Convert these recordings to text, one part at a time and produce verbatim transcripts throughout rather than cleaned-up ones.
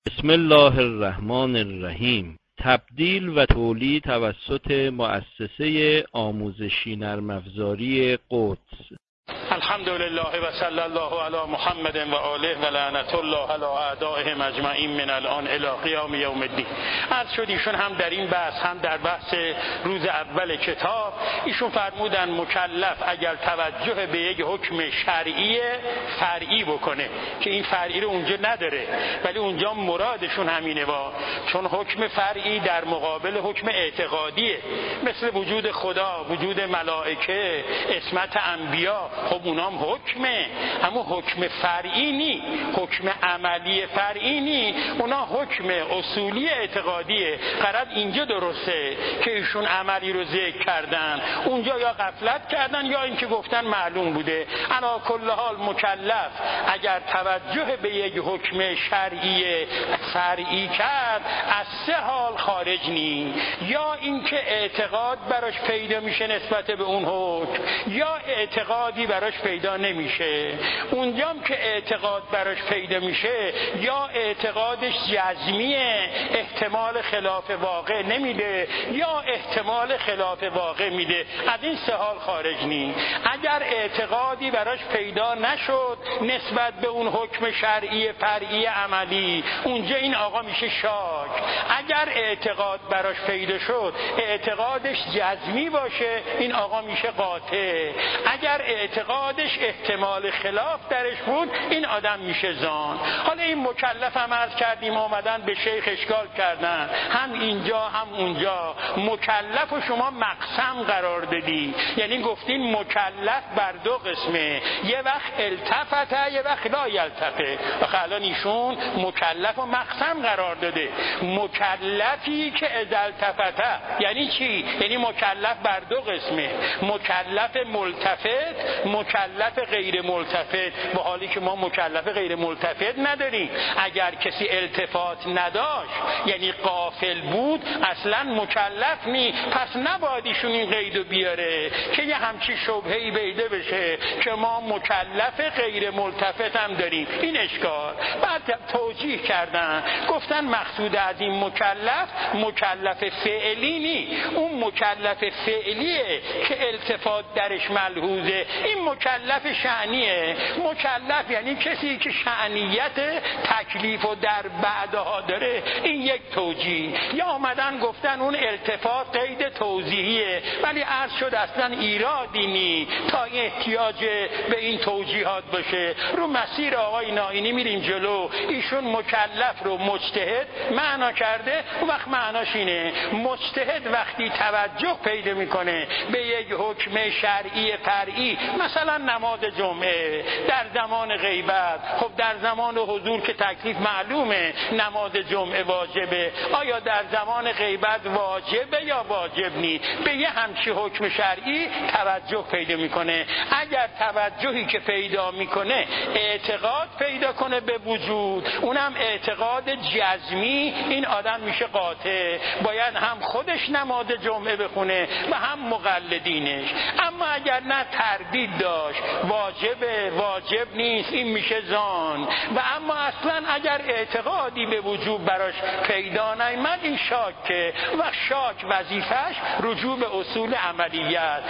بسم الله الرحمن الرحیم. تبدیل و تولید توسط مؤسسه آموزشی نرم افزاری قدس. الحمدلله و صلی الله علی محمد و آله و لعنت الله علی اعدائهم اجمعین من الان الی قیام یوم الدین. عرض شد ایشون هم در این بحث هم در بحث روز اول کتاب ایشون فرمودن مکلف اگر توجه به یک حکم شرعی فرعی بکنه که این فرعی رو اونجا نداره ولی اونجا مرادشون همینه با چون حکم فرعی در مقابل حکم اعتقادیه، مثل وجود خدا، وجود ملائکه، عصمت انبیا، خب اونام حکمه، اما حکم فرعی نی، حکم عملی فرعی نی، اونا حکم اصولی اعتقادیه. قرار اینجا درسته که ایشون عملی رو ذکر کردن، اونجا یا غفلت کردن یا اینکه گفتن معلوم بوده. علی کل حال مکلف اگر توجه به یک حکم شرعی فرعی کرد از سه حال خارج نی، یا اینکه اعتقاد براش پیدا میشه نسبت به اون حکم یا اعتقادی براش پیدا نمیشه. اونجام که اعتقاد براش پیدا میشه یا اعتقادش جزمیه احتمال خلاف واقع نمیده یا احتمال خلاف واقع میده، از این سه حال خارج نی. اگر اعتقادی براش پیدا نشد نسبت به اون حکم شرعی فرعی عملی، اونجا این آقا میشه شاک. اگر اعتقاد براش پیدا شد اعتقادش جزمی باشه این آقا میشه قاطع. اگر اعتقادش احتمال خلاف درش بود این آدم میشه زان. حالا این مکلف هم عرض کردیم آمدن به شیخ اشکال کردن، هم اینجا هم اونجا مکلف و شما مقسم قرار دادی، یعنی گفتین مکلف بر دو قسمه، یه وقت التفته یه وقت لا یلتفه. و الان ایشون مکلف و مقسم قرار داده. مکلفی که اذا التفته یعنی چی؟ یعنی مکلف بر دو قسمه، مکلف ملتفت، مکلف غیر ملتفت. با حالی که ما مکلف غیر ملتفت نداریم. اگر کسی التفات نداشت یعنی غافل بود اصلا مکلف نی، پس نباید ایشون این قیدو بیاره که یه همچی شبهه‌ای پیدا بشه که ما مکلف غیر ملتفت هم داریم. این اشکال. بعد توجیه کردن گفتن مقصود از این مکلف مکلف فعلی نی، اون مکلف فعلیه که التفات درش ملحوظه، این مکلف شأنیه. مکلف یعنی کسی که شأنیت تکلیف و در بعدها داره. این یک توجیه. یا آمدن گفتن اون التفات قید توضیحیه، ولی عرض شد اصلا ایرادی نی تا این احتیاج به این توجیهات باشه. رو مسیر آقای نائینی میریم جلو. ایشون مکلف رو مجتهد معنا کرده، اون وقت معناش اینه مجتهد وقتی توجه پیدا میکنه به یک حکم شرعی فرعی، مثلا نماز جمعه در زمان غیبت، خب در زمان حضور که تکلیف معلومه نماز جمعه واجبه، آیا در زمان غیبت واجبه یا واجب نی، به یه همچی حکم شرعی توجه پیدا میکنه. اگر توجهی که پیدا میکنه اعتقاد پیدا کنه به وجود، اونم اعتقاد جزمی، این آدم میشه قاطع، باید هم خودش نماز جمعه بخونه و هم مقلدینش. اما اگر نه تردید داشت واجبه واجب نیست، این میشه زان. و اما اصلا اگر اعتقادی به وجود براش پیدا نیامد این شاکه و شاک وظیفش رجوع به اصول عملیات.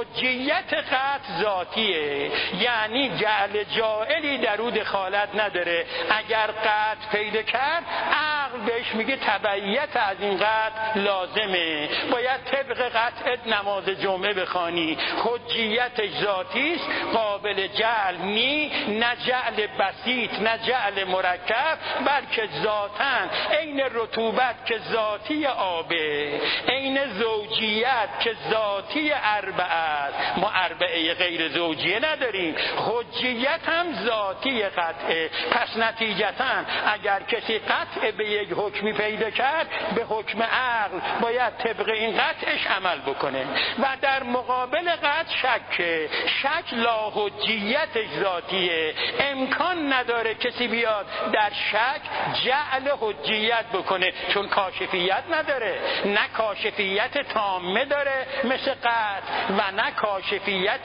حجیت قطع ذاتیه، یعنی جعل جائلی در او دخالت نداره. اگر قطع پیدا کرد عقل بهش میگه تبعیت از این قطع لازمه، باید طبق قطع نماز جمعه بخوانی. حجیت ذاتی است، قابل جعل نی، نه جعل بسیط نه جعل مرکب، بلکه ذاتاً عین رطوبت که ذاتی آبه، عین زوجیت که ذاتی اربعه است. ما اربعه غیر زوجیه نداریم، حجیت هم ذاتی قطعه. پس نتیجتاً اگر کسی قطع به یک حکمی پیدا کرد به حکم عقل باید طبق این قطعش عمل بکنه و در مقابل قطع شک شک لاحجیتش ذاتیه، امکان نداره کسی بیاد در شک جعل حجیت بکنه چون کاشفیت نداره، نه کاشفیت تامه داره مثل قطع و نه کاشفیت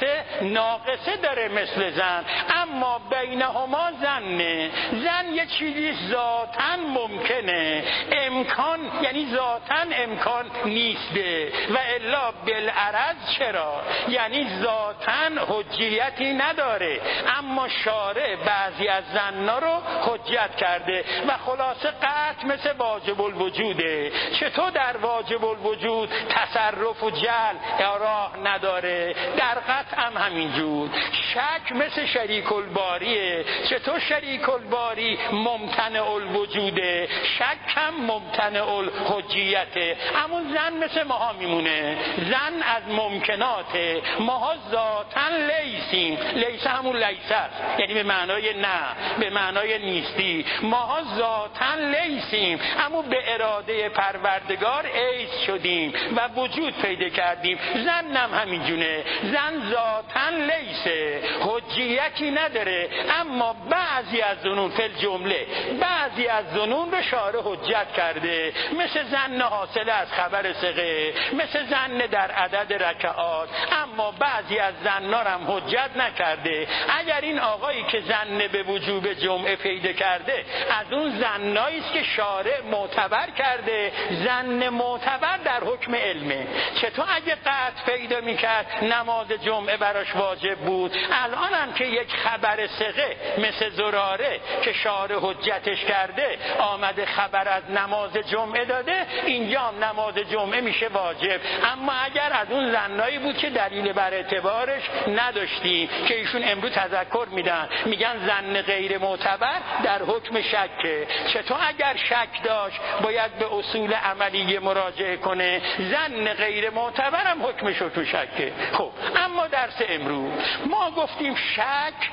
ناقصه داره مثل ظن. اما بینهما ظنه، ظن یه چیزی ذاتاً ممکنه، امکان یعنی ذاتاً امکان نیسته و الا بالعرض چرا؟ یعنی ذاتاً حجیتی نداره، اما شارع بعضی از ظنا رو حجت کرده و خلاصه قطع مثل واجب الوجوده. چطور در واجب الوجود تصرف و جل راه نداره، در قطع هم همینجور. شک مثل شریک الباریه، چطور شریک الباری ممتنع الوجوده، شک هم ممتنع الحجیته. اما ظن مثل ماها میمونه، ظن از ممکناته، ماها ذاتاً لیسیم، لیس همون لیس است یعنی به معنای نه، به معنای نیستی، ماها ذاتاً لیسیم اما به اراده پروردگار ایس شدیم و وجود پیدا کردیم. ظن هم همینجونه، ظن ذاتاً لیسه، حجیتی نداره، اما بعضی از ظنون فی الجمله بعضی از ظنون به شارع حجت کرده، مثل ظن حاصل از خبر ثقه، مثل ظن در عدد رکعات، اما بعضی از ظنا هم حجت نکرده. اگر این آقایی که ظن به وجوب جمعه پیدا کرده از اون ظنایی است که شارع معتبر کرده، ظن معتبر در حکم علمه. چطور اگه قطع پیدا میکرد نماز جمعه براش واجب بود، الان هم که یک خبر ثقه مثل زراره که شارع حجتش کرده آمده خبر از نماز جمعه داده، اینجا هم نماز جمعه میشه واجب. اما اگر از اون ظنایی بود که دلیل بر اعتبارش نداشتیم که ایشون امروز تذکر میدن، میگن ظن غیر معتبر در حکم شکه. چطور اگر شک داشت باید به اصول عملیه مراجعه کنه، ظن غیر معتبر هم حکمش رو تو شکه. خب اما درس امروز ما گفتیم شک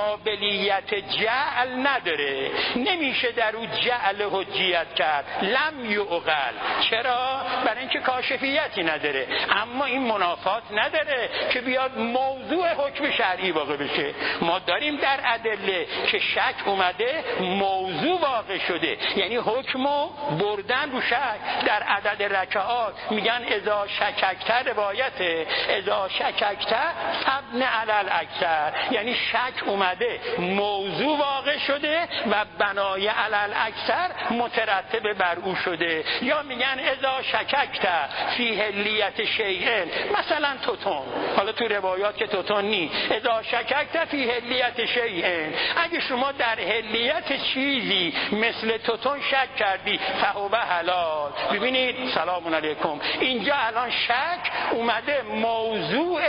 قابلیت جعل نداره، نمیشه در او جعل حجیت کرد، لم یعقل. چرا؟ برای اینکه کاشفیتی نداره. اما این منافات نداره که بیاد موضوع حکم شرعی واقع بشه. ما داریم در ادله که شک اومده موضوع واقع شده، یعنی حکمو بردن رو شک. در عدد رکعات میگن اذا شککتر، روایت اذا شککتر فبن علی الاکثر، یعنی شک اومده موضوع واقع شده و بنای علی الاکثر مترتب بر او شده. یا میگن اذا شککتر فی حلیت شیء، مثلا توتون، حالا تو روایات که توتون نی، اذا شککتر فی حلیت شیء، اگه شما در حلیت چیزی مثل توتون شک کردی فهو حلال. ببینید سلام علیکم، اینجا الان شک اومده موضوع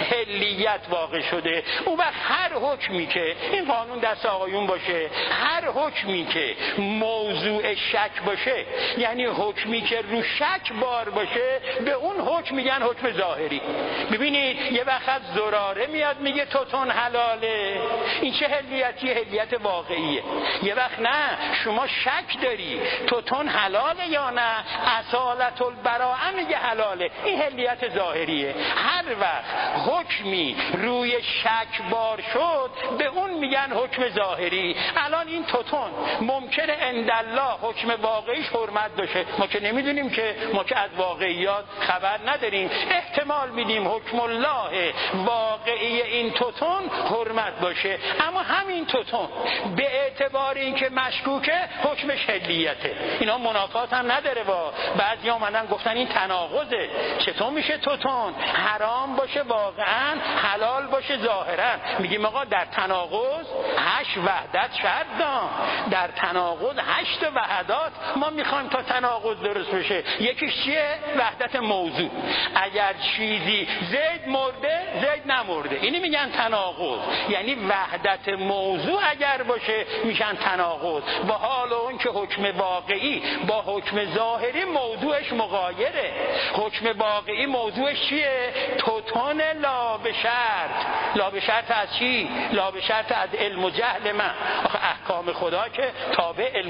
حلیت واقع شده. اون وقت هر حکمی که این قانون دست آقایون باشه، هر حکمی که موضوع شک باشه، یعنی حکمی که رو شک بار باشه، به اون حکم میگن حکم ظاهری. ببینید یه وقت زراره میاد میگه توتون حلاله، این چه حلیتی؟ حلیت واقعیه. یه وقت نه، شما شک داری توتون حلاله یا نه، اصالت البراءه میگه حلاله، این حلیت ظاهریه. هر وقت حکمی روی شک بار شد به اون میگن حکم ظاهری. الان این توتون ممکنه عندالله حکم واقعیش حرمت باشه، ما که نمیدونیم که، ما که از واقعیات خبر نداریم، احتمال میدیم حکم الله واقعی این توتون حرمت باشه، اما همین توتون به اعتبار اینکه مشکوکه حکمش حلیته. اینا منافات هم نداره. با بعضی آمدن گفتن این تناقضه، چطور میشه توتون حرام باشه واقعا، حلال باشه ظاهرا؟ میگیم آقا در تناقض هشت وحدت شرط دام، در تناقض هشت وحدات ما میخوایم تا تناقض درست بشه. یکیش چیه؟ وحدت موضوع. اگر چیزی زید مرده زید نمرده، اینی میگن تناقض، یعنی وحدت موضوع اگر باشه میشن تناقض. با حال اون که حکم واقعی با حکم ظاهری موضوعش مغایره. حکم واقعی موضوعش چیه؟ توتون لا به شرط. لا به شرط از چی؟ لا به شرط از علم و جهل من. آخه احکام خدا که تابع علم و جهل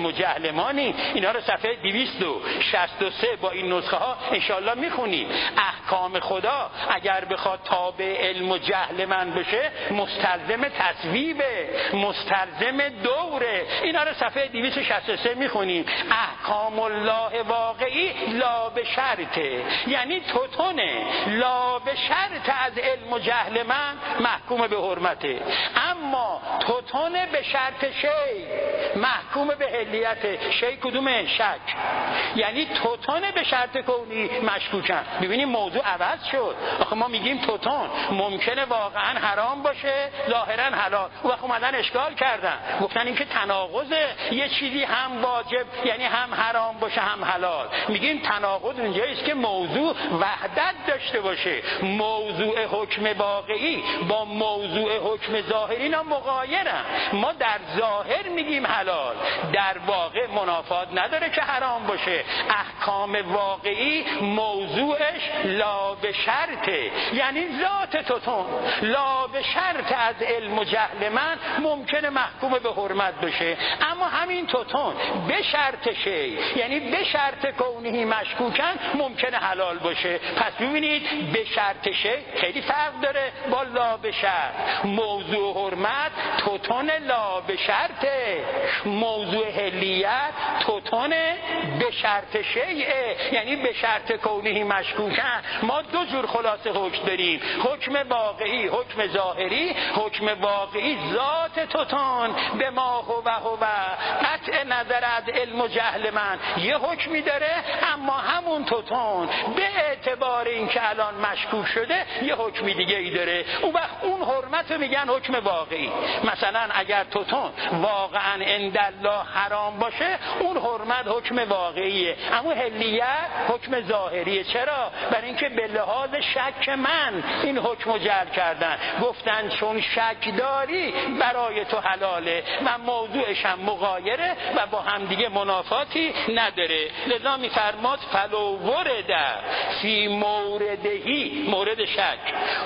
معلمانی اینا رو صفحه دویست و شصت و سه با این نسخه ها انشالله میخونید. احکام خدا اگر بخواد تابع علم و جهل من بشه مستلزم تصویبه، مستلزم دوره. اینا رو صفحه دویست و شصت و سه میخونیم. احکام الله واقعی لا به شرطه، یعنی توتونه لا به شرط از علم و جهل من محکوم به حرمته، اما توتونه به شرط شی محکوم به حلیت. شی کدومه؟ شک. یعنی توتونه به شرط کونی مشکوکن. ببینیم موضوع عوض شد. آخه ما میگیم توتون ممکنه واقعا حرام باشه ظاهرا حلال، و خب اومدن اشکال کردن گفتن این که تناقضه، یه چیزی هم واجب یعنی هم حرام باشه هم حلال. میگیم تناقض اونجاییست که موضوع وحدت داشته باشه. موضوع حکم واقعی با موضوع حکم ظاهری اینا مغایرن. ما در ظاهر میگیم حلال، در واقع منافات نداره که حرام باشه. احکام واقعی موضوعش لا به شرطه، یعنی ذات توتون لا به شرط از علم و جهل من ممکنه محکوم به حرمت بشه، اما همین توتون به شرط شی یعنی به شرط کونهی مشکوکن ممکنه حلال باشه. پس ببینید به شرط شی خیلی فرق داره با لا به شرط. موضوع حرمت توتون لا به شرطه، موضوع حلیت توتون به شرط شیعه یعنی به شرط کونهی مشکوکن. ما دو جور خلاصه حکم داریم، حکم واقعی حکم ظاهری. حکم واقعی ذات توتون به ما هو هو قطع نظر از علم و جهل من یه حکمی داره، اما همون توتون به اعتبار اینکه الان مشکوک شده یه حکمی دیگه ای داره. اون وقت اون حرمت رو میگن حکم واقعی. مثلا اگر توتون واقعا عند الله حرام باشه اون حرمت حکم واقعیه، اما حلیت حکم ظاهریه. چرا؟ برای اینکه به لحاظ شک من این حکمو جعل کردن، گفتن چون شک داری برای تو حلاله و موضوعش هم مغایره و با هم دیگه منافاتی نداره. لذا میفرماد فلو ورده فی موردهی، مورد شک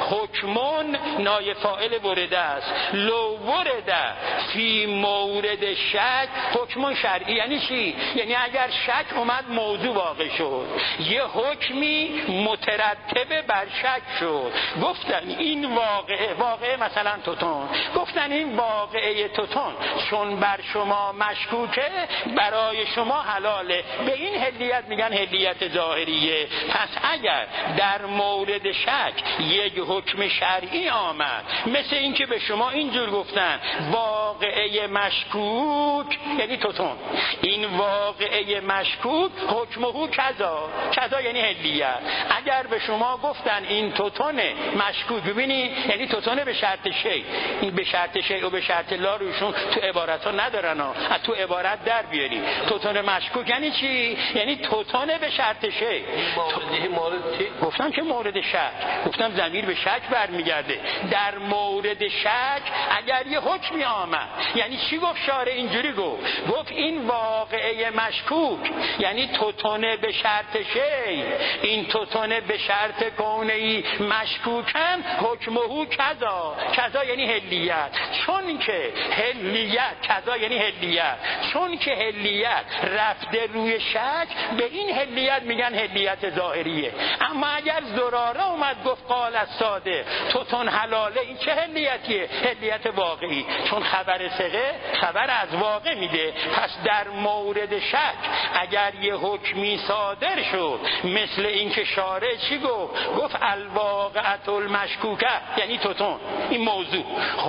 حکمون نای فاعل ورده است، لو ورده فی مورد شک حکمون شرعی. یعنی چی؟ یعنی اگر شک اومد موضوع واقع شد، یه حکمی مترتب بر شک شد، گفتن این واقعه واقعه مثلا توتون، گفتن این واقعه توتون چون بر شما مشکوکه برای شما حلاله، به این حلیت میگن حلیت ظاهریه. پس اگر در مورد شک یک حکم شرعی آمد مثل این که به شما اینجور گفتن واقعه مشکوک یعنی توتون، این واقعه مشکوک حکمه کذا، کذا یعنی حلیت. اگر به شما گفتن این توتونه مشکوک، ببینی یعنی توتونه به شرط شی، این به شرط شی و به شرط لا روشون تو عبارت ها ندارن ها. از تو عبارت در بیاری توتونه مشکوک یعنی چی؟ یعنی توتونه به شرط شی. مورد چی؟ گفتم که مورد شک، گفتم ضمیر به شک برمیگرده. در مورد شک اگر یه حکمی آمد، یعنی چی گفت شارع؟ اینجوری گفت، گفت این واقعه مشکوک یعنی توتونه به شرط شی، این توتونه به شرط کونهی مشکوکن حکمه کذا، کذا یعنی حلیت. چون که حلیت کذا یعنی حلیت، چون که حلیت رفته روی شک به این حلیت میگن حلیت ظاهریه. اما اگر زراره اومد گفت قال الصادق توتون حلاله، این چه حلیتیه؟ حلیت واقعی، چون خبر ثقه خبر از واقع میده. پس در مورد شک اگر یه حکمی صادر شد مثل اینکه شارع چی گفت؟ گفت الواقعة المشکوکه یعنی توتون، این موضوع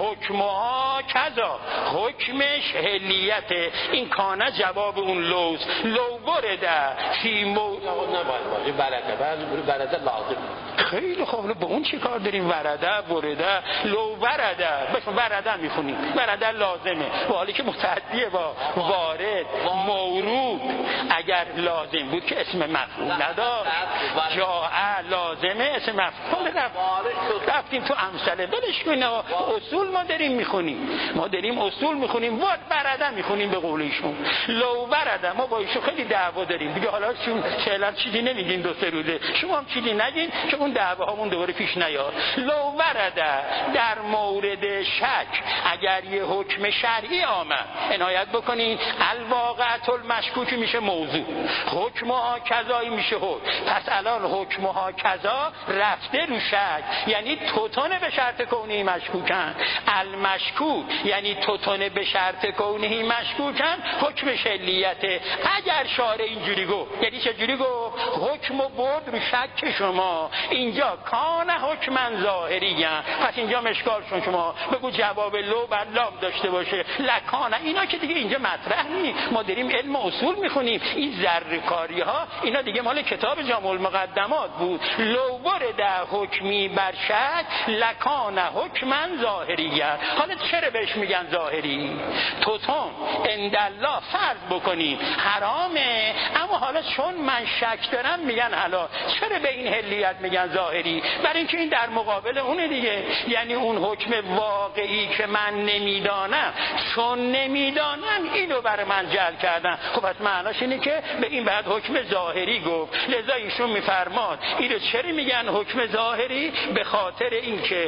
حکمها کذا، حکمش حلیت. این کانه جواب اون لوز لو برده فی مو نباید باشه برده برده لازم. خیلی خوب، با اون چی کار داریم؟ ورده برده لو ورده، بس ورده میخونیم، ورده لازمه، با حالی که متعدیه با وارد مورود. اگر لازم بود که اسم مفعول نداشت. جاء لازمه اسم مفعول رفت. رفتیم تو امثله بلش کنیم. اصول ما داریم میخونیم، ما داریم اصول میخونیم. واد برده میخونیم به قول ایشون. لو برده ما با ایشون خیلی دعوا داریم دیگه. حالا چون فعلا چیزی نمیگین دو سه روزه، شما هم چیزی نگین که اون دعواهامون دوباره پیش نیاد. لو برده در مورد شک اگر یه حکم شرعی آمد، عنایت بکنین الواقعة المشکوک میشه موضوع، حکم ها کذایی میشه حکم. پس الان حکم ها کذا رفته رو شک، یعنی توتون به شرط کونه مشکوکن. المشکوک یعنی توتون به شرط کونه مشکوکن، حکم شلیته. اگر شارع اینجوری گفت، یعنی چجوری گفت؟ حکم و برد رو شک شما. اینجا کان حکمن ظاهری، پس اینجا مشکال شون شما بگو جواب لو بر لام داشته باشه. لکانه اینا که دیگه اینجا مطرح نیست. ما داریم علم اصول میخونیم. این ذره‌کاری ها اینا دیگه مال کتاب جامع المقدمات بود. لو برد حکمی بر شک لکانه حکمن ظاهری. حالا چرا بهش میگن ظاهری؟ توتون اندالله فرض بکنیم حرامه، اما حالا چون من شک دارم میگن حالا. چرا به این حلیت میگن ظاهری؟ برای اینکه این در مقابل اونه دیگه. یعنی اون حکم واقعی که من نمیدانم، چون نمیدانم اینو برای من جعل کردن، خب پس معناش اینه که به این بعد حکم ظاهری گفت. لذا ایشون میفرماد اینو چرا میگن حکم ظاهری؟ به خاطر اینکه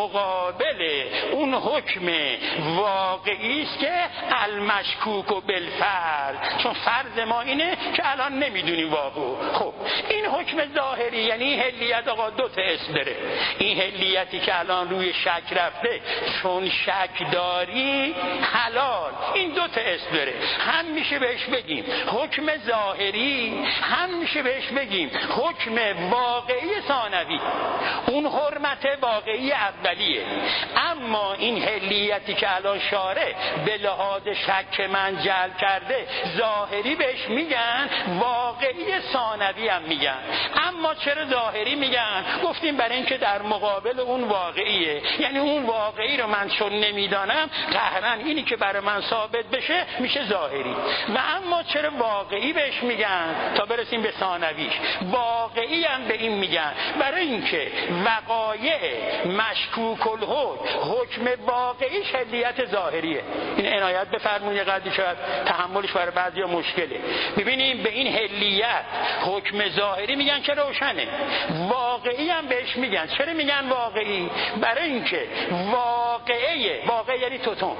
مقابل اون حکم واقعی است که المشکوک و بالفرض. چون فرض ما اینه که الان نمیدونیم واقع. خب این حکم ظاهری یعنی حلیت آقا دو تا اسم داره. این حلیتی که الان روی شک رفته، چون شک داری حلال، این دو تا اسم داره. هم میشه بهش بگیم حکم ظاهری، هم میشه بهش بگیم حکم واقعی ثانوی. اون حرمت واقعی اولیه. اما این حلیتی که الان شارع به لحاظ شک من جلب کرده، ظاهری بهش میگن، واقعی ثانوی هم میگن. اما چرا ظاهری میگن؟ گفتیم برای اینکه در مقابل اون واقعیه. یعنی اون واقعی رو من چون نمیدانم، قهرن اینی که برای من ثابت بشه میشه ظاهری. و اما چرا واقعی بهش میگن؟ تا برسیم به ثانویش. واقعی هم به این میگن برای اینکه وقایع مشکوک الحکم، حکم واقعی شلیت ظاهریه. این عنایت بفرمایید، قدری شاید تحملش برای بعضیا مشکله. ببینیم به این حلیت حکم ظاهری میگن که روشنه. واقعی هم بهش میگن. چرا میگن واقعی؟ برای اینکه واقعه، واقع یعنی توتون،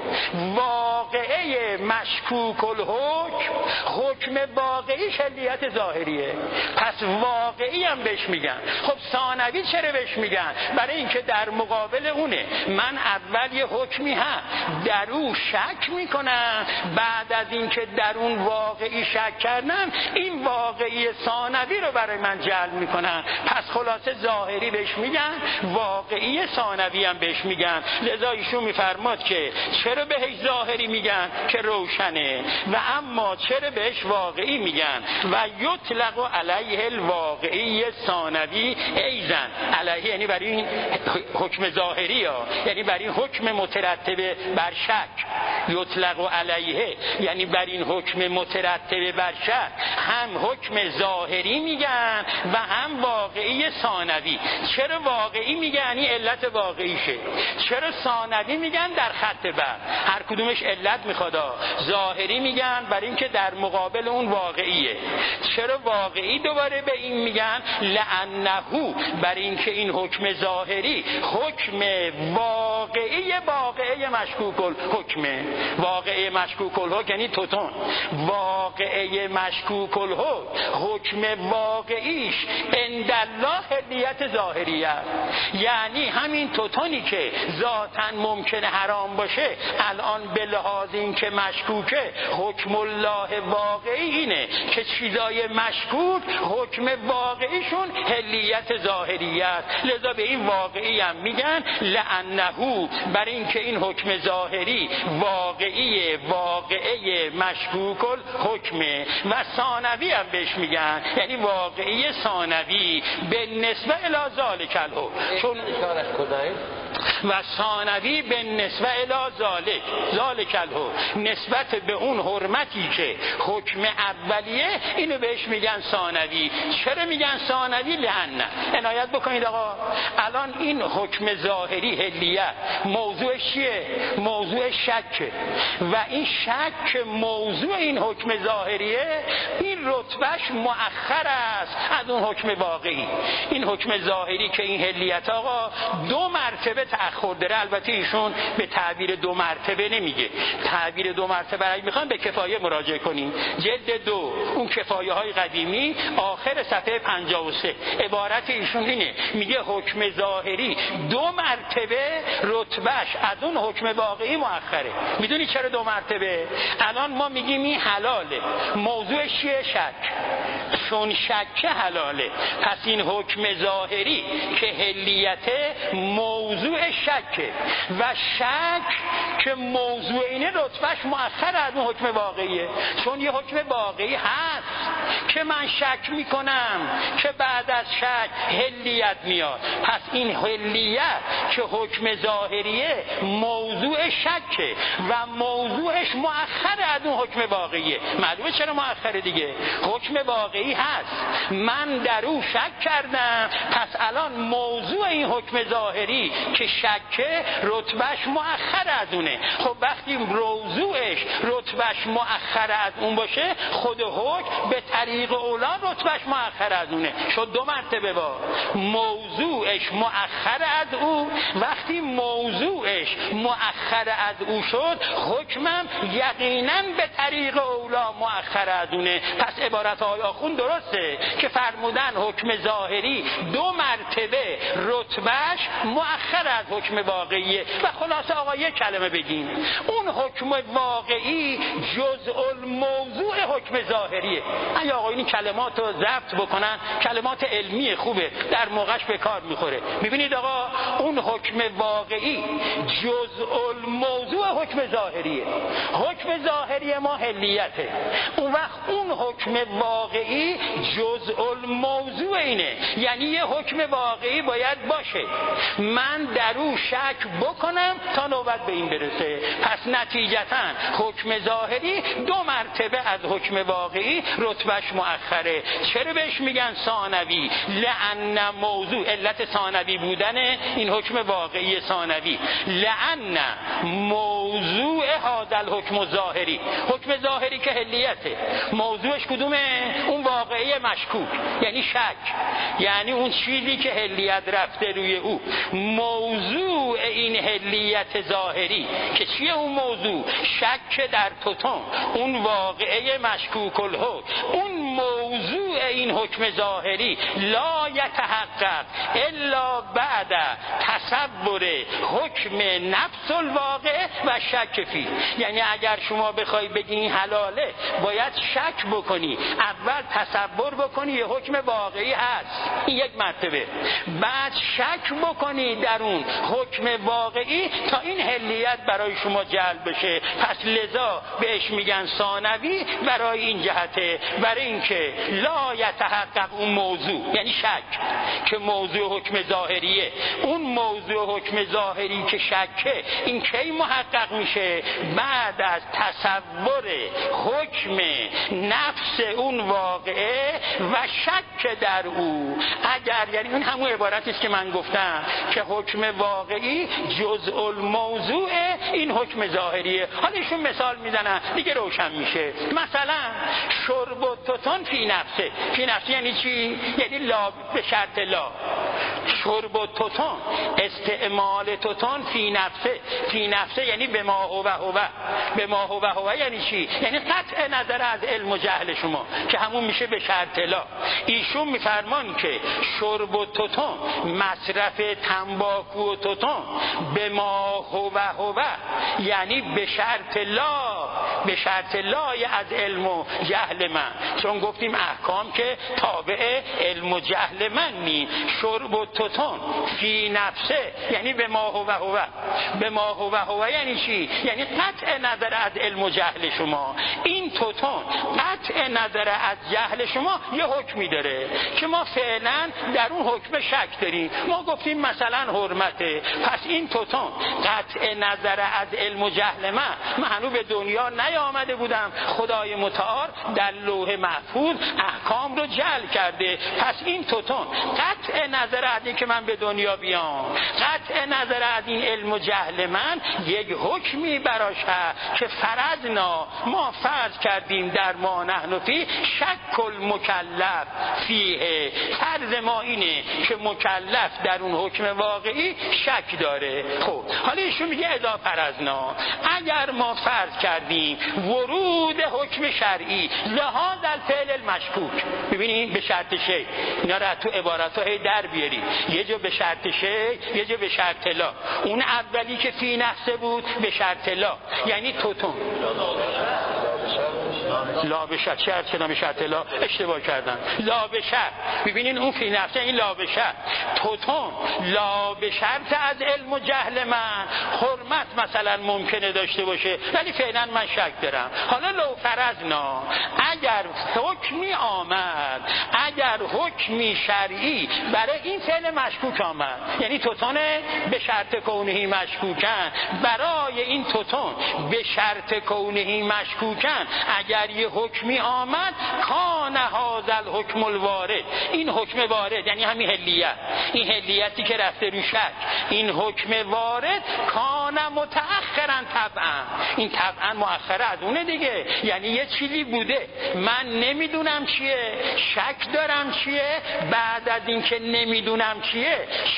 واقعه مشکوک الحکم، حکم واقعی شلیت ظاهریه. پس واقعی هم بهش میگن. خب ثانوی چرا بهش میگن؟ برای اینکه در مقابل اونه. من اول یه حکمی هست، در اون شک میکنم، بعد از اینکه در اون واقعی شک کردم، این واقعی ثانوی رو برای من جلب میکنم. پس خلاصه ظاهری بهش میگن، واقعی ثانوی هم بهش میگن. لذا ایشون میفرماد که چرا بهش ظاهری میگن؟ که روشنه. و اما چرا بهش واقعی میگن؟ و یطلق علیه الواقعی ثانوی ایزن. علیه یعنی برای این حکم ظاهری ها، یعنی برای این حکم مترتب بر شک. یطلق علیه یعنی بر این حکم مترتب بر شک هم حکم ظاهری میگن و هم واقعی ثانوی. چرا واقعی میگن؟ یعنی علت واقعیشه. چرا ثانوی میگن؟ در خط بر هر کدومش علت میخواد. ظاهری میگن برای اینکه در مقابل اون واقعیه. چرا واقعی دوباره به این میگن؟ لانه، برای اینکه این حکم ظاهری حکم واقعی واقعی مشکوک الحکمه. واقعی مشکوک الحکم یعنی توتون. واقعی مشکوک الحکم حکم واقعیش اندالله حلیت ظاهریه. یعنی همین توتونی که ذاتاً ممکنه حرام باشه، الان به لحاظ این که مشکوکه، حکم الله واقعی اینه که چیزای مشکوک حکم واقعیشون حلیت ظاهریه است. لذا به این واقعی هم میگن لانه، برای اینکه این حکم ظاهری واقعی واقعی مشکوک الحکمه. و ثانوی هم بهش میگن، یعنی واقعی ثانوی به نسبت الی ذالک الحکم. چون و ثانوی به نسبت الی ذالک ذالک الحکم، نسبت به اون حرمتی که حکم اولیه، اینو بهش میگن ثانوی. چرا میگن ثانوی؟ لعنه. عنایت بکنید آقا، الان این حکم ظاهری هلیت موضوع چیه؟ موضوع شکه و این شک موضوع این حکم ظاهریه، این رتبهش مؤخر است از اون حکم واقعی. این حکم ظاهری که این هلیت آقا دو مرتبه تأخر داره، البته ایشون به تعبیر دو مرتبه نمیگه، تعبیر دو مرتبه اگه میخوان به کفایه مراجعه کنیم، جلد دو اون کفایه های قدیمی آخر صفحه پنجاه و سه عبارت ایشون اینه، میگه حکم ظاهری دو مرتبه رتبهش از اون حکم واقعی مؤخره. میدونی چرا دو مرتبه؟ الان ما میگیم این حلاله، موضوع چیه؟ شک. چون شک حلاله، پس این حکم ظاهری که هلیته موضوع شکه و شک که موضوع اینه رتبهش مؤخر از اون حکم واقعیه. چون یه حکم واقعی هست که من شک میکنم که بعد از شک هلیت میاد، پس این هلیت که حکم ظاهریه موضوع شکه و موضوعش مؤخر از اون حکم واقعیه. معلومه چرا مؤخره دیگه، حکم واقعی هست، من در او شک کردم، پس الان موضوع این حکم ظاهری که شکه رتبهش مؤخر از اونه. خب وقتی موضوعش رتبهش مؤخر از اون باشه، خود حکم به طریق اولا رتبهش مؤخر از اونه، شد دو مرتبه. با موضوعش مؤخر از او، وقتی موضوعش مؤخر از او شد، حکمم یقینا به طریق اولا مؤخر از اونه. پس عبارت های آخوند درسته که فرمودن حکم ظاهری دو مرتبه رتبهش مؤخر از حکم واقعیه. و خلاصه آقا یک کلمه بگیم، اون حکم واقعی جزء الموضوع حکم ظاهریه. اگه آقا این کلمات رو ضبط بکنن، کلمات علمی خوبه، در موقعش به کار میخوره. میبینید آقا اون حکم واقعی جزء الموضوع حکم ظاهریه. حکم ظاهری ما هلیته، اون وقت اون حکم واقعی جزء الموضوع اینه، یعنی یه حکم واقعی باید باشه، من در او شک بکنم تا نوبت به این برسه. پس نتیجتاً حکم ظاهری دو مرتبه از حکم واقعی رتبهش مؤخره. چرا بهش میگن ثانوی؟ لأن موضوع، علت ثانوی بودن این حکم واقعی ثانوی، لأن موضوع هذا الحکم ظاهری، حکم ظاهری که هلیته، موضوعش کدومه؟ اون واقعی مشکوک، یعنی شک، یعنی اون چیزی که هلیت رفته روی او. موضوع این هلیت ظاهری که چیه؟ اون موضوع شک در توتون، اون واقعه مشکوک الحکم، اون موضوع این حکم ظاهری لا یتحقق الا بعد تصور حکم نفس الواقع و شک فی. یعنی اگر شما بخوای بگی این حلاله، باید شک بکنی، اول تصور بکنی یه حکم واقعی هست، این یک مرتبه، بعد شک بکنی در اون حکم واقعی تا این هلیت برای شما جلب بشه. پس لذا بهش میگن ثانوی برای این جهته، برای اینکه لا یتحقق اون موضوع، یعنی شک که موضوع حکم ظاهریه، اون موضوع حکم ظاهری که شکه، این کی محقق میشه؟ بعد از تصور حکم نفس اون واقعه و شک در او. اگر یعنی اون همون عبارتی است که من گفتم که حکم واقعی جزء الموضوع این حکم ظاهریه. حالا ایشون مثال میزنن دیگه روشن میشه. مثلا شرب و توتون فی نفسه، فی نفسه یعنی چی؟ یعنی لا، به شرط لا. شرب و توتون، استعمال توتون فی نفسه، فی نفسه یعنی به ما هو هو، به ما هو هو یعنی چی؟ یعنی قطع نظر از علم و جهل شما که همون میشه به شرط لا. ایشون میفرمان که شرب و توتون، مصرف تنباکو و توتون به ما هو هو یعنی به شرط لا به شرط لای از علم و جهل من، چون گفتیم احکام که تابع علم و جهل من نی. شرب و توتون فی نفسه یعنی به ما هو هو، به ما هو هو یعنی چی؟ یعنی قطع نظر از علم و جهل شما. این توتون قطع نظر از جهل شما یه حکمی داره که ما فعلا در اون حکم شک داریم. ما گفتیم مثلا حرمته، پس این توتون قطع نظر از علم و جهل من، من هنوز به دنیا نیامده بودم، خدای متعال در لوح محفوظ احکام رو جعل کرده، پس این توتون قطع نظر از این که من به دنیا بیام، قطع نظر از این علم و جهل من یک حکمی براش هست که فرضنا ما فرض کردیم در ما نحن فی شک المکلف فیه. فرض ما اینه که مکلف در اون حکم واقعی شک داره. خب حالا ایشون میگه اذا فرضنا، اگر ما فرض کردیم ورود حکم شرعی لحاظ الفعل المشکوک، ببینید به شرط شی، اینا را تو عبارات‌ها در بیاری، یه جا به شرط شی یه جا به شرط لا. اون اولی که فی نفسه بود به شرط لا، یعنی توتون لا به شرط، شرط شدن به شرط لا، اشتباه کردن، لا به شرط. ببینین اون فی نفسه این لا به شرط، توتون لا به شرط از علم و جهل من حرمت مثلا ممکنه داشته باشه ولی فعلا من شک دارم. حالا لو فرضنا، اگر حکمی آمد، اگر حکمی شرعی برای این فعل مشکوک آمد، یعنی توتون به شرط کونهی مشکوکن، برای این توتون به شرط کونهی مشکوکن اگر یه حکمی آمد، کان هذا الحکم الوارد، این حکم وارد یعنی همین حلیت، این حلیتی که رفته رو شک، این حکم وارد کان متأخرا طبعا، این طبعا مؤخره از اونه دیگه، یعنی یه چیزی بوده من نمیدونم چیه، شک دارم چیه، بعد از این که نمیدونم چیه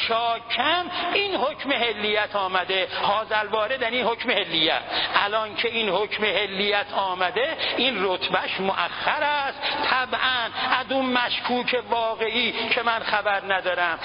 شاکم، این حکم حلیت آمده. هذا الوارد یعنی حکم حلیت. الان که این حکم حلیت آمده این رتبهش مؤخر است طبعا از اون مشکوک واقعی که من خبر ندارم.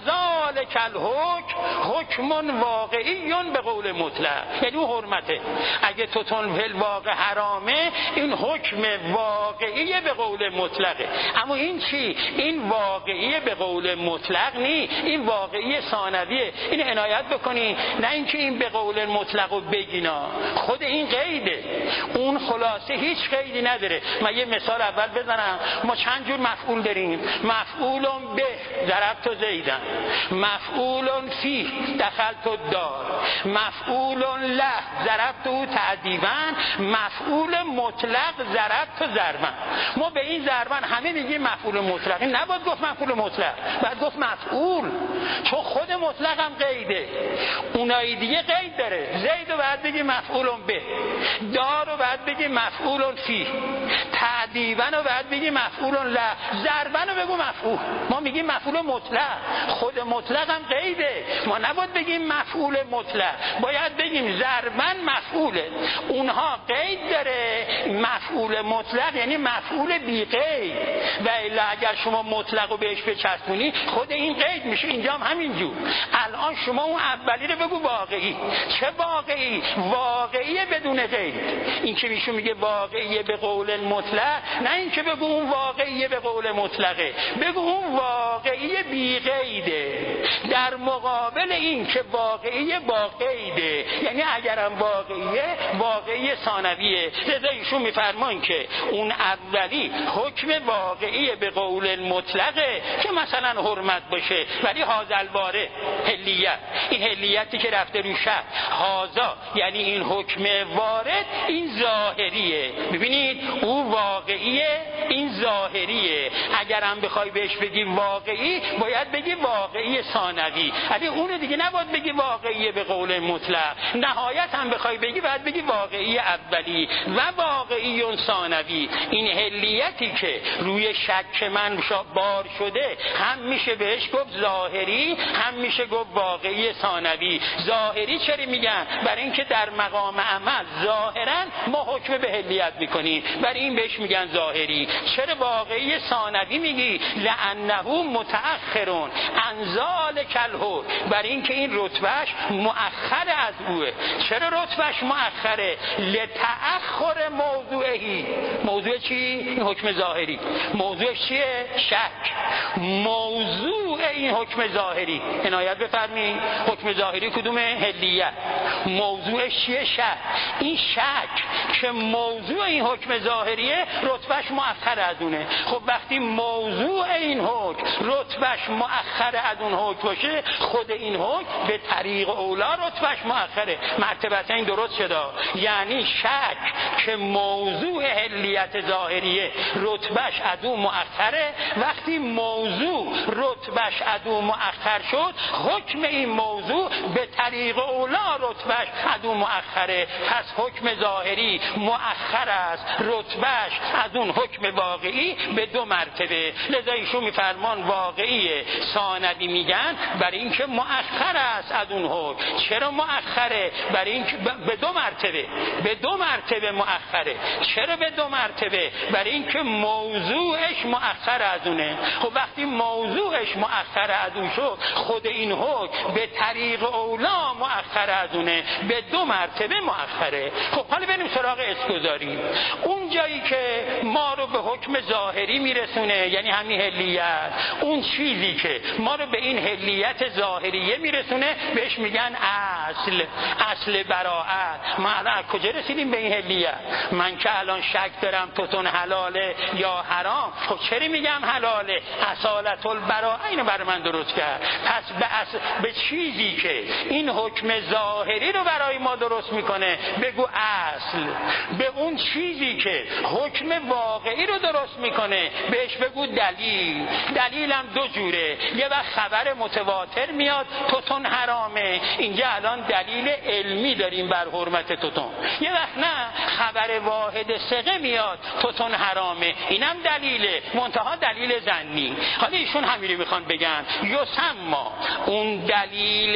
فذالک الحکم حکم واقعی به قول مطلق، یعنی اون حرمته. اگه توتون فی الواقع حرامه، این حکم واقعی به قول مطلقه. اما این چی؟ این واقعی به قول مطلق نی، این واقعی ثانویه. این عنایت بکنی، نه اینکه این به قول مطلق رو بگینا، خود این قیده، اون خلاصه هیچ قیدی نداره. من یه مثال اول بزنم. ما چند جور مفعول داریم؟ مفعول به ضربت زیدن، مفعول فی دخلت الدار، مفعول له ضربت تعذیبا، مفعول مطلق ضربت ضربا. ما به این ضربا همه میگیم مفعول مطلق. این نباید گفت مفعول مطلق، باید گفت مفعول، چون خود مطلق هم قیده، اونایی دیگه قید داره. زید رو باید بگی مفعول به، دار رو باید بگی مفعول فی، تعذیبا رو باید بگی مفعول له، ضربا رو بگو مفعول. ما میگیم مفعول مطلق، خود مطلق هم قیده، ما نباید بگیم مفعول مطلق، باید بگیم ضربا مفعوله. اونها قید داره، مفعول مطلق یعنی مفعول بی قید، و الا اگر شما مطلق رو بهش بچسبونی خود این قید میشه. اینجا هم همینجور. الان شما اون اولی رو بگو واقعی. چه واقعی؟ واقعی بدون قید. این که میشون میگه واقعی به قول مطلق، نه این که بگو اون واقعی به قول مطلقه، بگو اون واقعی بی قیده، در مقابل این که واقعی با قیده، یعنی اگرم واقعیه واقعی ثانویه. لذا ایشون میفرمان که اون اولی حکم واقعی به قول مطلقه که مثلا حرمت باشه، ولی هذا الوارد حلیت، این حلیتی که رفته رو شک، هذا یعنی این حکم وارد این ظاهریه. ببینید او واقعیه، این ظاهریه. اگرم بخوای بهش بگی واقعی باید بگی واقعی ثانوی، ولی اون دیگه نباید بگی واقعی به قول مطلق. نهایت هم بخوای بگی باید بگی واقعی اولی و واقعی ثانوی. این حلیتی که روی به شک من بار شده هم میشه بهش گفت ظاهری، هم میشه گفت واقعی ثانوی. ظاهری چرا میگن؟ برای اینکه در مقام عمل ظاهرا ما حکم به حلیت میکنیم، برای این بهش میگن ظاهری. چرا واقعی ثانوی میگی؟ لانه متأخرون عن ذلک الحکم، برای اینکه این رتبهش مؤخر از اوه. چرا رتبهش مؤخره؟ لتأخر موضوعی. موضوع چی؟ این حکم ظاهری. موضوعش چیه؟ شک. موضوع این حکم ظاهری، عنایت بفرمایید، حکم ظاهری کدومه؟ حلیت. موضوعش چیه؟ شک. این شک که موضوع این حکم ظاهریه رتبهش مؤخر از اونه. خب وقتی موضوع این حکم رتبهش مؤخر از اون حکم باشه، خود این حکم به طریق اولا رتبهش مؤخره. مرتبه این درست شده. یعنی شک که موضوع حلیت ظاهریه رتبهش از اون مؤخره، وقتی موضوع رتبهش از اون مؤخر شد، حکم این موضوع به طریق اولا رتبهش از اون مؤخره. پس حکم ظاهری مؤخر است، رتبهش از اون حکم واقعی به دو مرتبه. لذا ایشون میفرمان واقعی ثانوی میگن برای اینکه مؤخر است از اون حکم. چرا مؤخره؟ برای اینکه به دو مرتبه، به دو مرتبه مؤخره. چرا به دو مرتبه؟ برای اینکه موضوعش مؤخر از اونه. خب وقتی موضوعش مؤخر از اون شد، خود این حکم به طریق اولا مؤخر از اونه، به دو مرتبه مؤخره. خب حالا بریم سراغ اسمگذاری. اون جایی که ما رو به حکم ظاهری میرسونه، یعنی همین حلیت، اون چیزی که ما رو به این حلیت ظاهریه میرسونه بهش میگن اصل. اصل براءت. ما الان کجا رسیدیم به این حلیت؟ من که الان شک دارم توتون حلاله یا حرام، خب چرا میگم حلاله؟ اصالت البراءه اینو برای من درست کرد. پس به, اصل به چیزی که این حکم ظاهری رو برای ما درست میکنه بگو اصل. به اون چیزی که حکم واقعی رو درست میکنه بهش بگو دلیل. دلیلم دو جوره. یه وقت خبر متواتر میاد توتون حرامه، اینجا الان دلیل علمی داریم بر حرمت توتون. یه وقت نه، خبر واحد ثقه میاد توتون حرامه، اینم دلیله، منتها دلیل ظنی. حالا ایشون همین رو میخوان بگن یسما، اون دلیل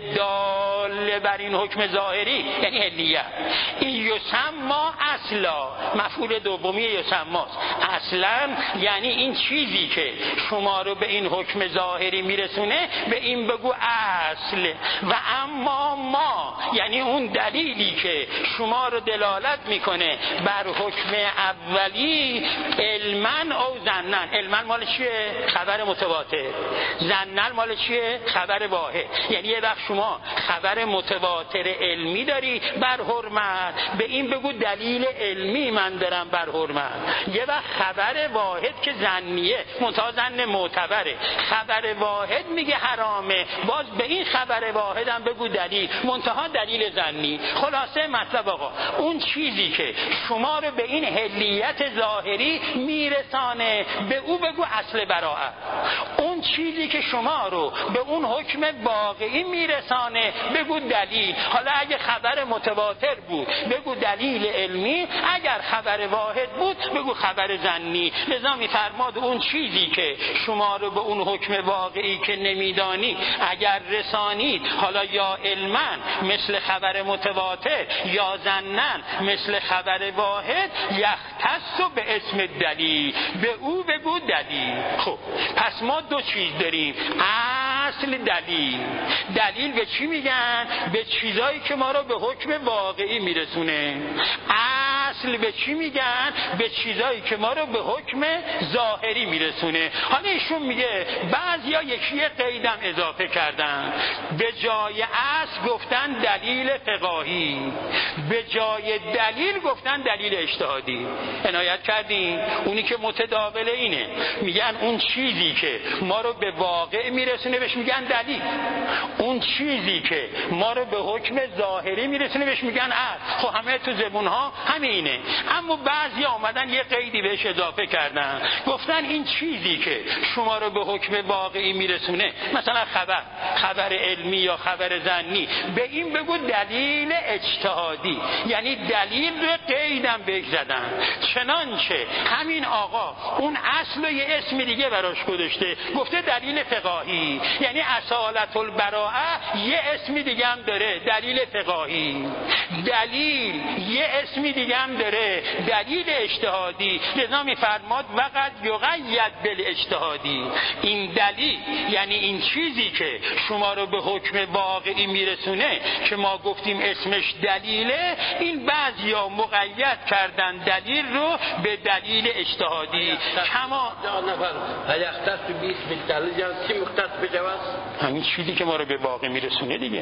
دال بر این حکم ظاهری یعنی حلیت، این یسما اصلا، مفعول دومی یسماست. اصلا یعنی این چیزی که شما رو به این حکم ظاهری میرسونه به این بگو اصل. و اما ما یعنی اون دلیلی که شما رو دلالت میکنه بر حکم اولی، علمن او زنن. علمن مال چیه؟ خبر متواتر. زنن مال چیه؟ خبر واحد. یعنی یه وقت شما خبر متواتر علمی داری بر حرمت، به این بگو دلیل علمی من دارم بر حرمت. یه وقت خبر واحد که زنیه، منتها زن معتبره، خبر واحد میگه حرامه، باز به این خبر واحد هم بگو دلیل، منتها دلیل زنی. خلاصه مطلب آقا، اون چیزی که شما رو به این حلیت ظاهری میرسانه به او بگو اصل براءت. اون چیزی که شما رو به اون حکم واقعی میرسانه بگو دلیل. حالا اگه خبر متواتر بود بگو دلیل علمی، اگر خبر واحد بود بگو خبر ظنی. لذا میفرماد اون چیزی که شما رو به اون حکم واقعی که نمیدانی اگر رسانید، حالا یا علمن مثل خبر متواتر یا ظنن مثل خبر واحد، یختص به اسم دلیل، به او بگو دلیل. خب پس ما دو چیز داریم، اصل دلیل. دلیل به چی میگن؟ به چیزایی که ما رو به حکم واقعی میرسونه. اصل به چی میگن؟ به چیزایی که ما رو به حکم ظاهری میرسونه. حالا ایشون میگه بعضیا یکی قیدم اضافه کردن، به جای اصل گفتن دلیل فقاهی، به جای دلیل گفتن دلیل اجتهادی. عنایت کردین؟ اونی که متداول اینه، میگن اون چیزی که ما رو به واقع میرسونه بهش میگن دلیل، اون چیزی که ما رو به حکم ظاهری میرسونه بهش میگن اصل. خب همه تو زبون ها همینه. همینه. اما بعضی آمدن یه قیدی بهش اضافه کردن، گفتن این چیزی که شما رو به حکم واقعی میرسونه، مثلا خبر خبر علمی یا خبر ظنی، به این بگو دلیل اجتهادی، یعنی دلیل رو قیدم بهش زدن. چنانچه همین آقا اون اصل و یه اسم دیگه براش گذاشته، گفته دلیل فقاهی، یعنی اصالت البراءه یه اسم دیگه هم داره، دلیل فقاهی. دلیل یه اسم دیگه هم داره، دلیل اجتهادی. لذا میفرماد وقد یقید بالاجتهادی. این دلیل یعنی این چیزی که شما رو به حکم واقعی میرسونه که ما گفتیم اسمش دلیله، این بعضیا مقید کردن دلیل رو به دلیل اجتهادی. کما یختص باسم الدلیل، یعنی چی مختص بشود؟ همین چیزی که ما رو به واقع میرسونه دیگه.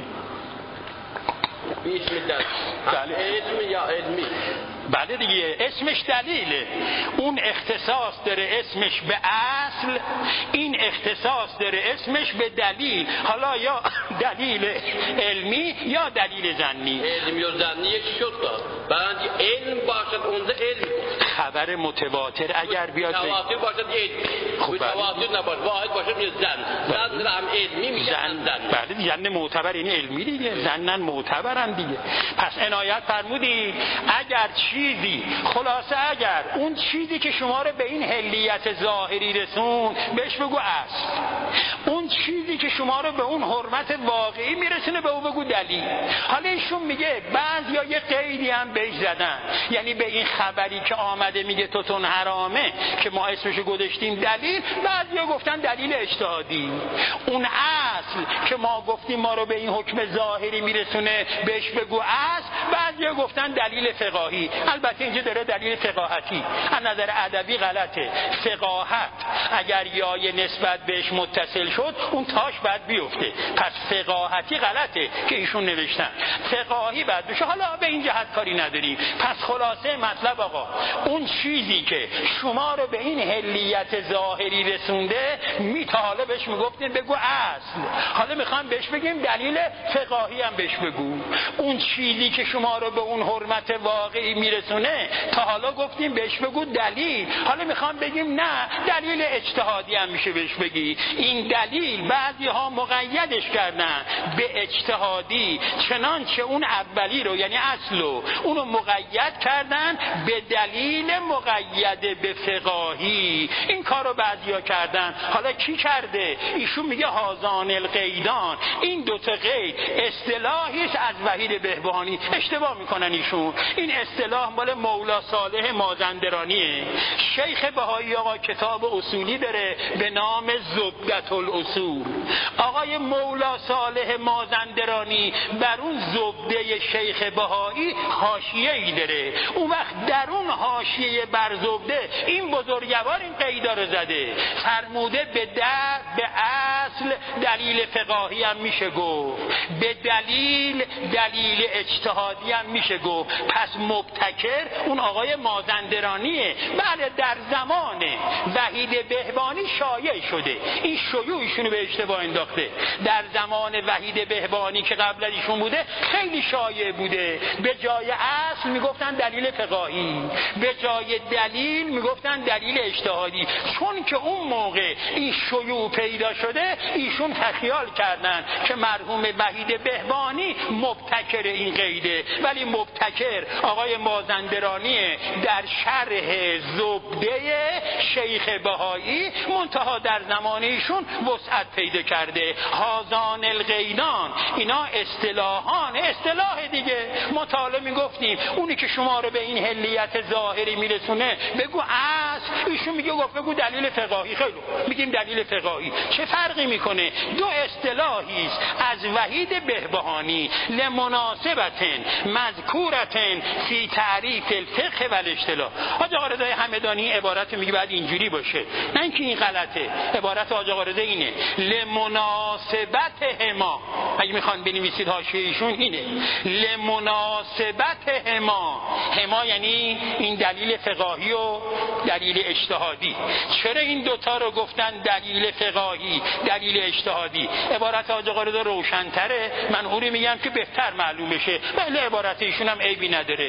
باسم الدلیل اسم یا علمی؟ بله دیگه، اسمش دلیله. اون اختصاص داره اسمش به اصل، این اختصاص داره اسمش به دلیل. حالا یا دلیل علمی یا دلیل ظنی. علمی و ظنی یک شد برای علم باشد اونجا علم، خبر متواتر اگر بیاد متواتر باشد علم، خب متواتر نباشد واحد باشد میشه زن. زن هم علمی میشه زن. بله زن معتبر یعنی علمی دیگه، زنن معتبرن دیگه. پس عنایت فرمودید اگر چیزی، خلاصه اگر اون چیزی که شما رو به این حلیت ظاهری رسون بهش بگو اصل، اون چیزی که شما رو به اون حرمت واقعی میرسونه به اون بگو دلیل. حالا ایشون میگه بعضیا یه قیدی هم بهش زدن، یعنی به این خبری که آمده میگه توتون حرامه که ما اسمشو گذاشتیم دلیل، بعضیا گفتن دلیل اجتهادی. اون اصل که ما گفتیم ما رو به این حکم ظاهری میرسونه بهش بگو اصل، بعضیا گفتن دلیل فقاهی. البته اینجا داره دلیل فقاهتی، از نظر ادبی غلطه. فقاهت اگر یای نسبت بهش متصل شد اون تاش بعد بیفته، پس فقاهتی غلطه که ایشون نوشتن، فقاهی بعد بشه. حالا به این جهت کاری نداریم. پس خلاصه مطلب آقا، اون چیزی که شما رو به این حلیت ظاهری رسونده می تا حالا بهش میگفتین بگو اصل، حالا میخوام بهش بگیم دلیل فقاهی هم بهش بگو. اون چیزی که شما رو به اون حرمت واقعی میرسونه تا حالا گفتیم بهش بگو دلیل، حالا میخوام بگیم نه دلیل اجتهادی هم میشه بهش بگی. این دلیل بعضی ها مقیدش کردن به اجتهادی، چنانچه اون اولی رو یعنی اصل رو اونو مقید کردن به دلیل مقید به فقاهی. این کار رو بعضی ها کردن. حالا کی کرده؟ ایشون میگه هازان القیدان، این دوتا قید اصطلاحی است از وحید بهبهانی. اشتباه میکنن ایشون، این اصطلاح مال مولا صالح مازندرانیه. شیخ بهایی آقا کتاب اصولی داره به نام زبدة الاصول. آقای مولا صالح مازندرانی بر اون زبده شیخ بهایی حاشیه‌ای داره. اون وقت در اون حاشیه بر زبده این بزرگوار این قیدا رو زده، فرموده به در به اصل دلیل فقاهی هم میشه گفت، به دلیل دلیل اجتهادی هم میشه گفت. پس مبتکر اون آقای مازندرانیه. بله در زمان وحید بهبهانی شایع شده، این شیوعشون به اشتباه انداخته. در زمان وحید بهبهانی که قبل از ایشون بوده خیلی شایع بوده، به جای اصل میگفتن دلیل فقاهی، به جای دلیل میگفتن دلیل اجتهادی. چون که اون موقع این شیوع پیدا شده ایشون تخیال کردن که مرحوم وحید بهبهانی مبتکر این قیده، ولی مبتکر آقای مازندرانی در شرح زبده شیخ بهایی، منتها در زمان ایشون وسعت پیدا کرده. هازان القیدان اینا اصطلاحان، اصطلاح دیگه. مطالعه میگفتیم اونی که شما رو به این حلیت ظاهری میرسونه بگو اصل، ایشون میگه گفت بگو دلیل فقاهی. خیلی میگیم دلیل فقاهی. چه فرقی میکنه؟ دو اصطلاحی است از وحید بهبهانی لمناسبتن مذکورتن فی تعریف الفقه و الاصطلاح. حاج آقا رضا همدانی عبارت میگه بعد اینجوری باشه، نه اینکه این غلطه. عبارت حاج آقا رضا اینه اینه لمناسبت هما، اگه میخوان بنویسید حاشیه ایشون اینه لمناسبت هما. هما یعنی این دلیل فقاهی و دلیل اجتهادی. چرا این دوتا رو گفتن دلیل فقاهی دلیل اجتهادی؟ عبارت حاج آقا رضا روشن‌تره، من اونی میگم که بهتر معلوم بشه، ولی عبارت ایشون هم عیبی نداره.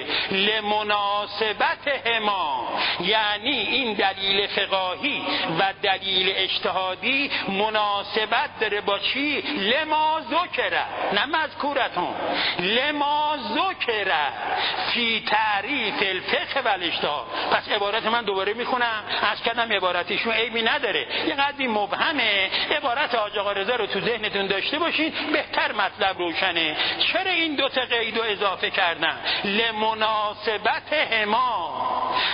لمناسبت هما یعنی این دلیل فقاهی و دلیل اجتهادی مناسبت داره با چی؟ لما ذکره، نه مذکورتون، لما ذکره فی تعریف الفقه و الاجتهاد. پس عبارت من دوباره میخونم، از کردم عبارتشون عیبی نداره، یه قدری مبهمه، عبارت حاج آقا رضا رو تو ذهنتون داشته باشین بهتر مطلب روشنه. چرا این دو تا قید رو اضافه کردن؟ لمناسبت هما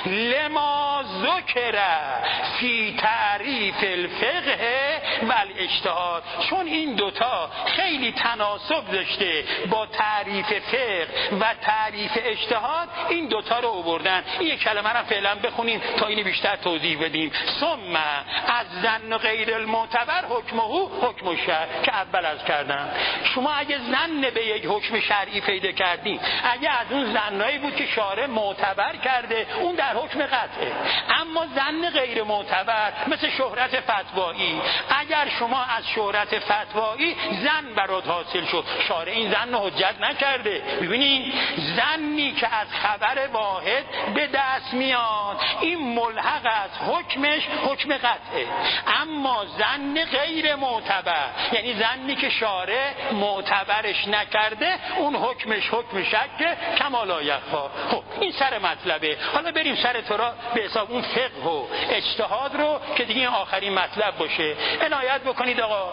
لما ذکره فی تعریف الفقه و الاجتهاد، چون این دوتا خیلی تناسب داشته با تعریف فقه و تعریف اجتهاد، این دوتا رو آوردن. این کلمه رو فعلا بخونیم تا اینو بیشتر توضیح بدیم. ثم از ظن غیر المعتبر حکمه حکم الشرع، که اول از کردم شما اگه ظن به یک حکم شرعی پیدا کردین، اگه از اون ظنایی بود که شارع معتبر کرده، اون در حکم قطعه. اما ظن غیر معتبر مثل شهرت فتوایی، اگر شما از شهرت فتوایی ظن برات حاصل شد، شارع این ظن حجت نکرده. ببینید ظنی که از خبر واحد به دست میاد این ملحق از حکمش حکم قطعه. اما ظن غیر معتبر یعنی ظنی که شارع معتبرش نکرده، اون حکمش حکم شک کما لا یخفی. خب این سر مطلبه. حالا بریم سر تو را به حساب اون فقه و اجتهاد رو که دیگه این آخرین مطلب باشه. عنایت بکنید آقا،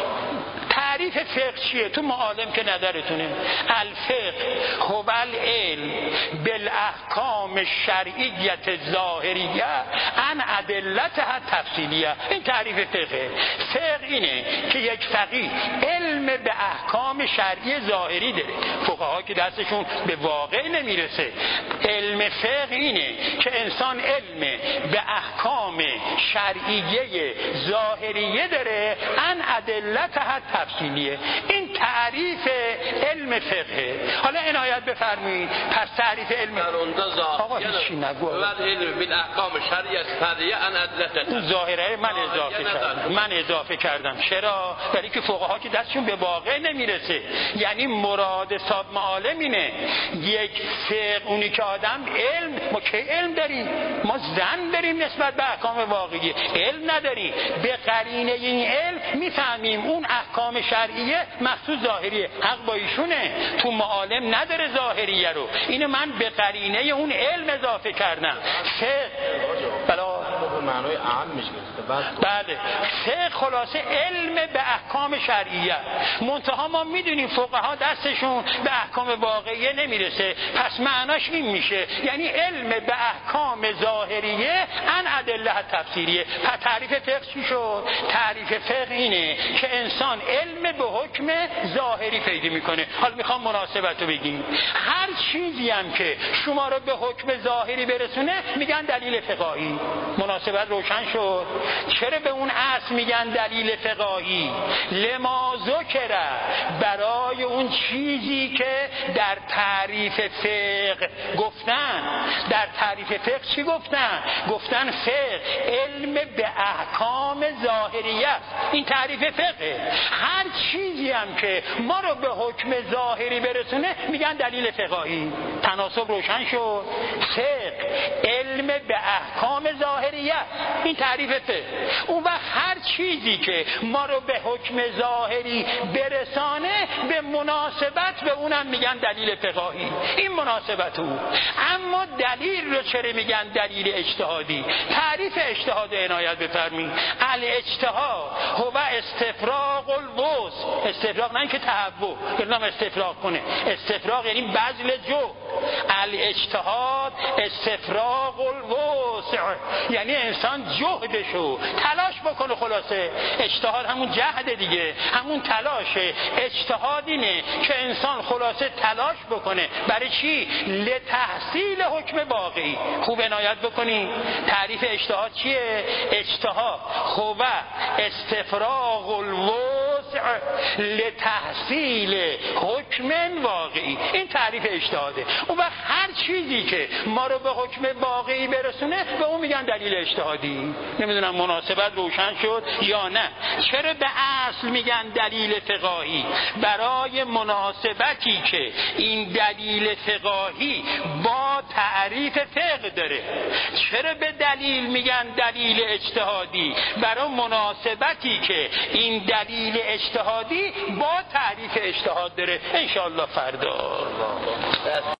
تعریف فقه چیه؟ تو معالم که ندارتونه. الفقه هو العلم بالاحکام الشرعیه ظاهریه عن ادلتها تفصیلیه. این تعریف فقه. فقه اینه که یک فقیه علم به احکام شرعی ظاهری داره، فقها که دستشون به واقع نمیرسه. علم فقه اینه که انسان علم به احکام شرعیه ظاهریه داره عن ادلتها تفصیلیه. این تعریف علم فقه. حالا عنایت بفرمایید، پس تعریف علم آقا هیچی نگو، علم بالاحکام شرعیه فریه عن ادلتها ظاهره من اضافه کردم من اضافه کردم چرا؟ برای که فقها که دستشون به واقع نمیرسه. یعنی مراد صاحب معالم اینه یک فقه اونی که آدم علم، ما که علم داریم؟ ما ظن داریم نسبت به احکام واقعی، علم نداریم. به قرینه این علم میفهمیم اون احکام شرعیه مخصوص ظاهریه. حق با ایشونه، تو معالم نداره ظاهریه رو، اینو من به قرینه اون علم اضافه کردم. فقه بلا معنای عام میشه. بله، فقه خلاصه علم به احکام شرعیه. منتها ما میدونیم فقها دستشون به احکام واقعیه نمیرسه، پس معناش این میشه یعنی علم به احکام ظاهریه ان ادله تفسیریه. پس تعریف فقه چی شد؟ تعریف فقه اینه که انسان علم به حکم ظاهری پیدا میکنه. حالا میخوام مناسبت رو بگیم. هر چیزی هم که شما رو به حکم ظاهری برسونه میگن دلیل فقهی. مناسبت روشن شد؟ چرا به اون اصل میگن دلیل فقهی؟ لما ذکره، برای اون چیزی که در تعریف فقه گفتن. در تعریف فقه چی گفتن؟ گفتن فقه علم به احکام ظاهریه است. این تعریف فقه. هر چیزی هم که ما رو به حکم ظاهری برسونه میگن دلیل فقهی. تناسب روشن شد؟ فقه علم به احکام ظاهریه، این تعریف فقه. اون وقت هر چیزی که ما رو به حکم ظاهری برسانه به مناسبت به اونم میگن دلیل فقهی. این مناسبت او. اما دلیل رو چرا میگن دلیل اجتهادی؟ تعریف اجتهاد عنایت بفرمایید. الاجتهاد هو استفراغ الوسع. استفراغ نه اینکه تهوع، بلکه استفراغ کنه. استفراغ یعنی بذل جو. الاجتهاد استفراغ الوسع یعنی انسان جهدشو تلاش بکنه. خلاصه اجتهاد همون جهد دیگه، همون تلاشه. اجتهاد اینه که انسان خلاصه تلاش بکنه. برای چی؟ لتحصیل حکم واقعی. خوب عنایت بکنی تعریف اجتهاد چیه؟ اجتهاد خوبه استفراغ الوسع لتحصیل حکم واقعی. این تعریف اجتهاده. اون وقت هر چیزی که ما رو به حکم واقعی برسونه به اون میگن دلیل اجتهادی. نمیدونم مناسبت روشن شد یا نه. چرا به اصل میگن دلیل فقاهی؟ برای مناسبتی که این دلیل فقاهی با تعریف فقه داره. چرا به دلیل میگن دلیل اجتهادی؟ برای مناسبتی که این دلیل اجتهادی با تعریف اجتهاد داره. انشاءالله فردا